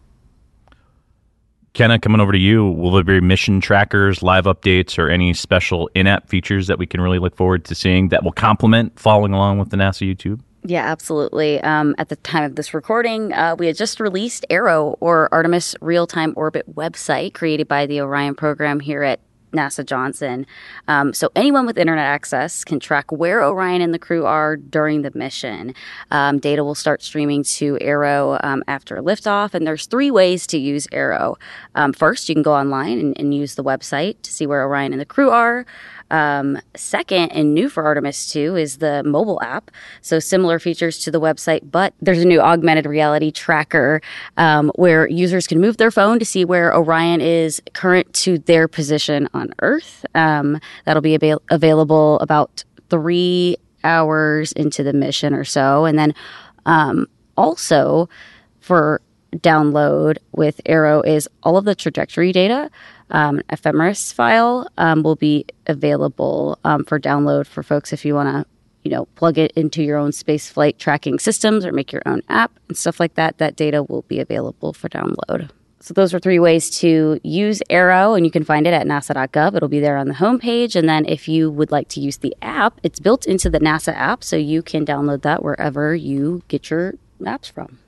Kenna, coming over to you, will there be mission trackers, live updates, or any special in-app features that we can really look forward to seeing that will complement following along with the NASA YouTube? Yeah, absolutely. Um, at the time of this recording, uh, we had just released ARROW, or Artemis Real-Time Orbit website, created by the Orion program here at NASA Johnson. Um, so anyone with internet access can track where Orion and the crew are during the mission. Um, data will start streaming to ARROW um, after liftoff, and there's three ways to use ARROW. Um, first, you can go online and, and use the website to see where Orion and the crew are. Um, second, and new for Artemis two, is the mobile app. So similar features to the website, but there's a new augmented reality tracker um, where users can move their phone to see where Orion is current to their position on Earth. Um, that'll be avail- available about three hours into the mission or so. And then um, also for download with ARROW is all of the trajectory data. Um, ephemeris file um, will be available um, for download for folks if you want to, you know, plug it into your own space flight tracking systems or make your own app and stuff like that. That data will be available for download. So those are three ways to use ARROW, and you can find it at nasa dot gov. It'll be there on the homepage. And then if you would like to use the app, it's built into the NASA app, so you can download that wherever you get your apps from.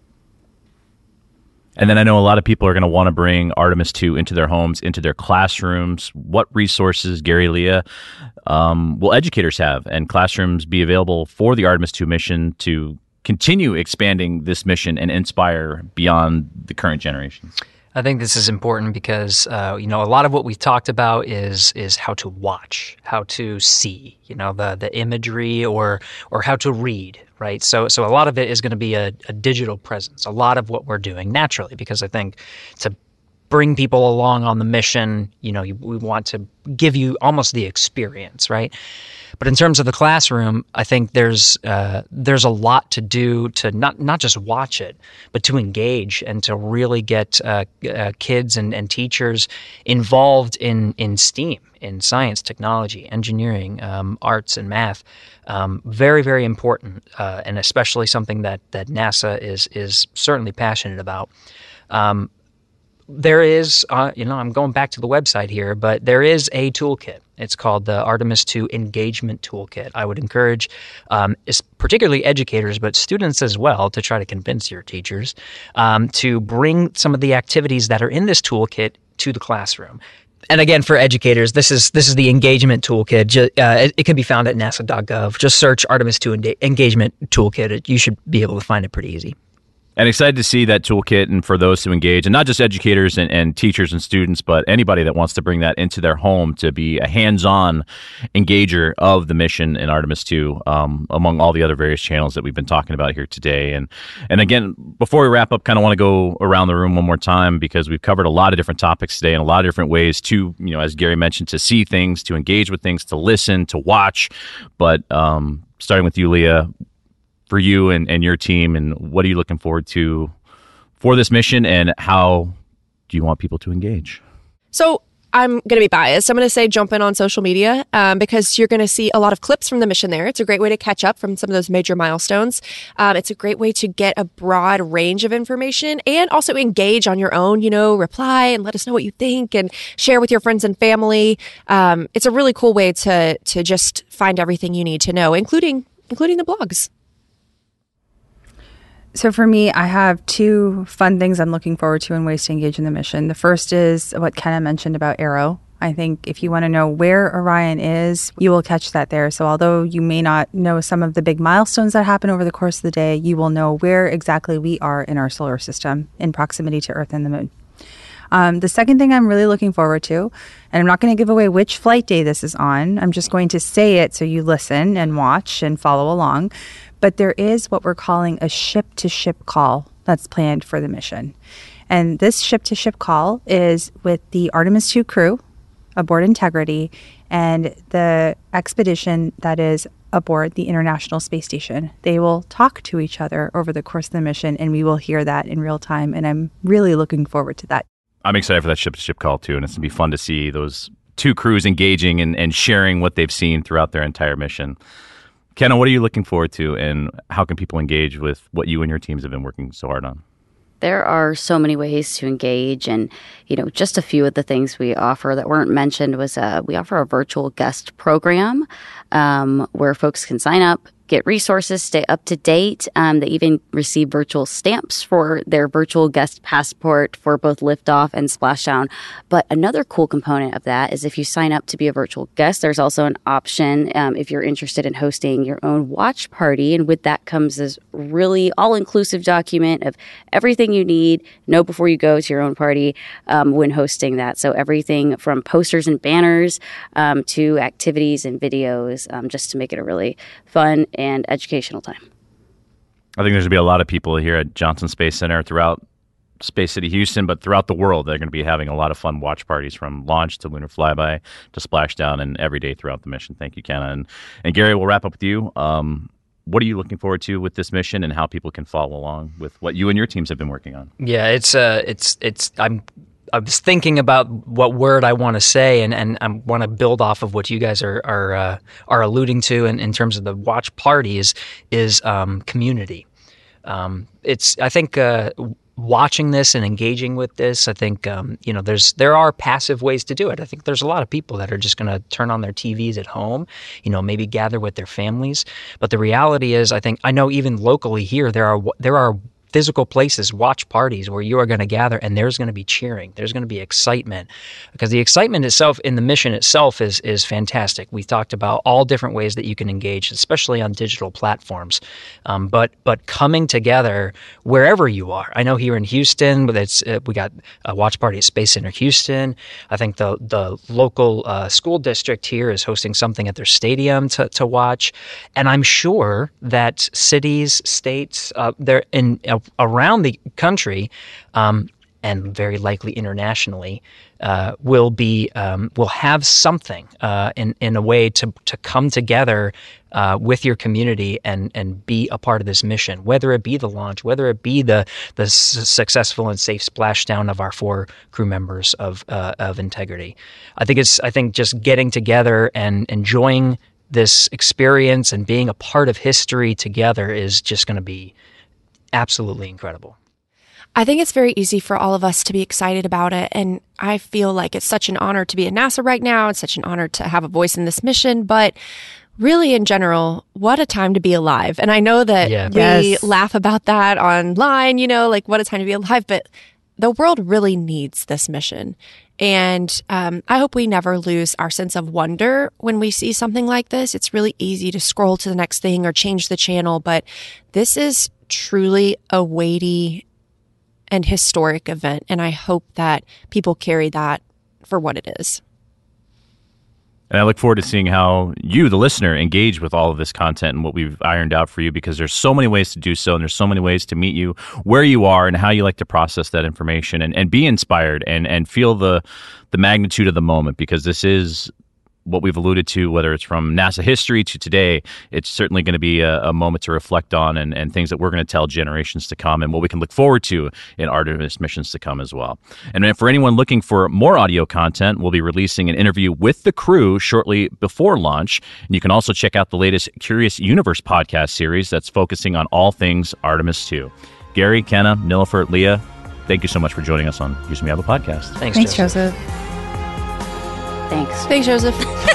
And then I know a lot of people are going to want to bring Artemis two into their homes, into their classrooms. What resources, Gary, Leah, um, will educators have and classrooms be available for the Artemis two mission to continue expanding this mission and inspire beyond the current generations? I think this is important because uh, you know a lot of what we've talked about is is how to watch, how to see, you know, the the imagery or or how to read, right? So so a lot of it is going to be a, a digital presence. A lot of what we're doing naturally, because I think to bring people along on the mission. You know, we want to give you almost the experience, right? But in terms of the classroom, I think there's uh, there's a lot to do to not not just watch it, but to engage and to really get uh, uh, kids and, and teachers involved in, in STEAM, in science, technology, engineering, um, arts, and math. Um, very, very important, uh, and especially something that that NASA is is certainly passionate about. Um, There is, uh, you know, I'm going back to the website here, but there is a toolkit. It's called the Artemis two Engagement Toolkit. I would encourage, um, particularly educators, but students as well, to try to convince your teachers um, to bring some of the activities that are in this toolkit to the classroom. And again, for educators, this is this is the engagement toolkit. Uh, it, it can be found at nasa dot gov. Just search Artemis two Engagement Toolkit. You should be able to find it pretty easy. And excited to see that toolkit and for those to engage, and not just educators and, and teachers and students, but anybody that wants to bring that into their home to be a hands-on engager of the mission in Artemis two, um, among all the other various channels that we've been talking about here today. And and again, before we wrap up, kind of want to go around the room one more time because we've covered a lot of different topics today and a lot of different ways to, you know, as Gary mentioned, to see things, to engage with things, to listen, to watch. But um, starting with you, Leah, for you and, and your team, and what are you looking forward to for this mission, and how do you want people to engage? So I'm going to be biased. I'm going to say jump in on social media um, because you're going to see a lot of clips from the mission there. It's a great way to catch up from some of those major milestones. Um, it's a great way to get a broad range of information and also engage on your own, you know, reply and let us know what you think and share with your friends and family. Um, it's a really cool way to to just find everything you need to know, including including the blogs. So for me, I have two fun things I'm looking forward to and ways to engage in the mission. The first is what Kenna mentioned about Arrow. I think if you want to know where Orion is, you will catch that there. So although you may not know some of the big milestones that happen over the course of the day, you will know where exactly we are in our solar system in proximity to Earth and the Moon. Um, the second thing I'm really looking forward to, and I'm not going to give away which flight day this is on, I'm just going to say it so you listen and watch and follow along. But there is what we're calling a ship-to-ship call that's planned for the mission. And this ship-to-ship call is with the Artemis two crew aboard Integrity and the expedition that is aboard the International Space Station. They will talk to each other over the course of the mission, and we will hear that in real time. And I'm really looking forward to that. I'm excited for that ship-to-ship call, too, and it's going to be fun to see those two crews engaging and, and sharing what they've seen throughout their entire mission. Kenna, what are you looking forward to, and how can people engage with what you and your teams have been working so hard on? There are so many ways to engage, and you know, just a few of the things we offer that weren't mentioned was uh, we offer a virtual guest program um, where folks can sign up, get resources, stay up to date. Um, they even receive virtual stamps for their virtual guest passport for both liftoff and splashdown. But another cool component of that is if you sign up to be a virtual guest, there's also an option um, if you're interested in hosting your own watch party. And with that comes this really all-inclusive document of everything you need, know before you go to your own party um, when hosting that. So everything from posters and banners um, to activities and videos, um, just to make it a really fun and educational time. I think there's going to be a lot of people here at Johnson Space Center throughout Space City, Houston, but throughout the world. They're going to be having a lot of fun watch parties from launch to lunar flyby to splashdown and every day throughout the mission. Thank you, Kenna. And, and Gary, we'll wrap up with you. Um, what are you looking forward to with this mission, and how people can follow along with what you and your teams have been working on? Yeah, it's uh, it's it's I'm. I was thinking about what word I want to say, and, and I want to build off of what you guys are are uh, are alluding to in, in terms of the watch party is is um, community. Um, it's I think uh, watching this and engaging with this. I think um, you know there's there are passive ways to do it. I think there's a lot of people that are just going to turn on their T Vs at home, you know, maybe gather with their families. But the reality is, I think I know even locally here there are there are. physical places, watch parties where you are going to gather, and there's going to be cheering. There's going to be excitement, because the excitement itself in the mission itself is is fantastic. We talked about all different ways that you can engage, especially on digital platforms. Um, but but coming together wherever you are. I know here in Houston, but it's uh, we got a watch party at Space Center Houston. I think the the local uh, school district here is hosting something at their stadium to to watch, and I'm sure that cities, states, uh, they're in. Uh, around the country um, and very likely internationally, uh, will be um, will have something uh, in in a way to to come together uh, with your community and and be a part of this mission. Whether it be the launch, whether it be the the s- successful and safe splashdown of our four crew members of uh, of Integrity, I think it's I think just getting together and enjoying this experience and being a part of history together is just going to be absolutely incredible. I think it's very easy for all of us to be excited about it. And I feel like it's such an honor to be at NASA right now. It's such an honor to have a voice in this mission. But really, in general, what a time to be alive. And I know that Yeah. we Yes. laugh about that online, you know, like what a time to be alive. But the world really needs this mission. And um, I hope we never lose our sense of wonder when we see something like this. It's really easy to scroll to the next thing or change the channel. But this is truly a weighty and historic event. And I hope that people carry that for what it is. And I look forward to seeing how you, the listener, engage with all of this content and what we've ironed out for you, because there's so many ways to do so, and there's so many ways to meet you where you are and how you like to process that information and, and be inspired and, and feel the the magnitude of the moment, because this is what we've alluded to, whether it's from NASA history to today. It's certainly going to be a, a moment to reflect on and, and things that we're going to tell generations to come and what we can look forward to in Artemis missions to come as well. And then for anyone looking for more audio content, we'll be releasing an interview with the crew shortly before launch. And you can also check out the latest Curious Universe podcast series that's focusing on all things Artemis two. Gary, Kenna, Nilofer, Leah, thank you so much for joining us on Houston We Have a Podcast. Thanks, Thanks, Joseph. Joseph. Thanks. Thanks, Joseph. Houston,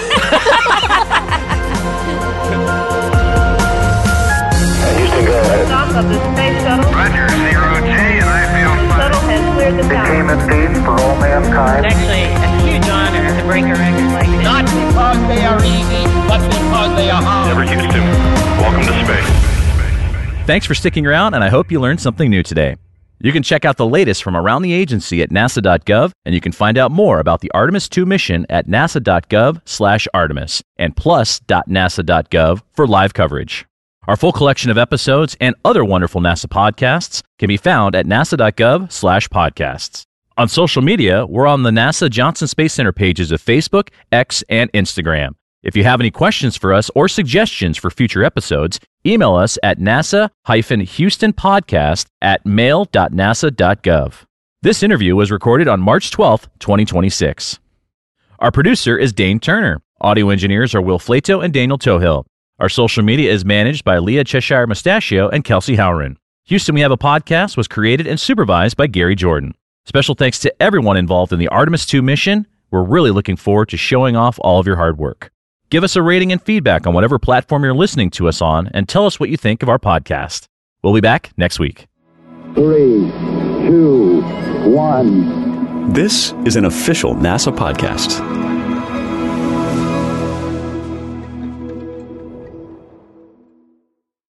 go ahead. Stop of the space shuttle. Roger, zero G, and I feel fine. Shuttle has cleared the Became tower. a theme for all mankind. It's actually a huge honor to break a record like this. Not because they are easy, but because they are hard. Never Houston, welcome to space. Thanks for sticking around, and I hope you learned something new today. You can check out the latest from around the agency at nasa dot gov, and you can find out more about the Artemis two mission at nasa dot gov slash Artemis and plus dot nasa dot gov for live coverage. Our full collection of episodes and other wonderful NASA podcasts can be found at nasa dot gov slash podcasts. On social media, we're on the NASA Johnson Space Center pages of Facebook, X, and Instagram. If you have any questions for us or suggestions for future episodes, email us at nasa Houston podcast at mail dot nasa dot gov. This interview was recorded on March twelfth, twenty twenty-six. Our producer is Dane Turner. Audio engineers are Will Flato and Daniel Tohill. Our social media is managed by Leah Cheshire Mustachio and Kelsey Howren. Houston We Have a Podcast was created and supervised by Gary Jordan. Special thanks to everyone involved in the Artemis two mission. We're really looking forward to showing off all of your hard work. Give us a rating and feedback on whatever platform you're listening to us on, and tell us what you think of our podcast. We'll be back next week. Three, two, one. This is an official NASA podcast.